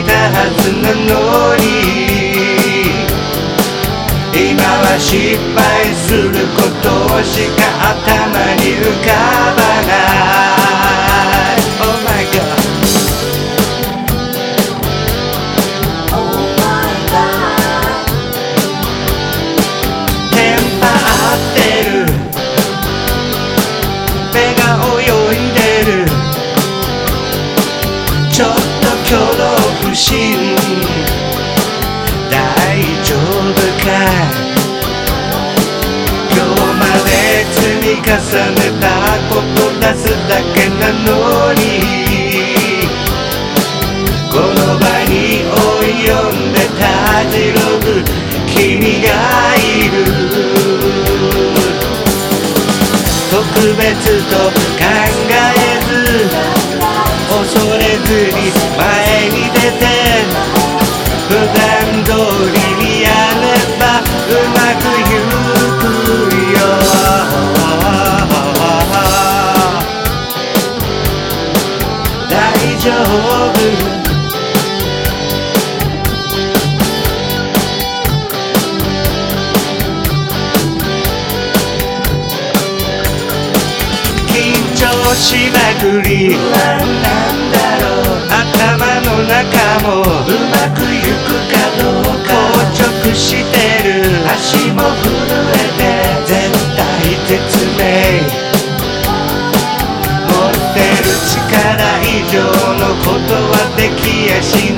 たはずなのに、今は失敗することしか頭に浮かばない。 Oh my god、 テンパってる、目が泳いでる、ちょっと挙動不審、大丈夫か。今日まで積み重ねたこと出すだけなのに、この場に及んでたじろぐ君がいる。特別と考えず恐れずに前に出て、普段通りにやればうまくいくよ。大丈夫、緊張しまくり、不安なんだろう、頭の中もうまくいくかどうか、硬直してる、足も震えて絶体絶命、持ってる力以上のことはできやし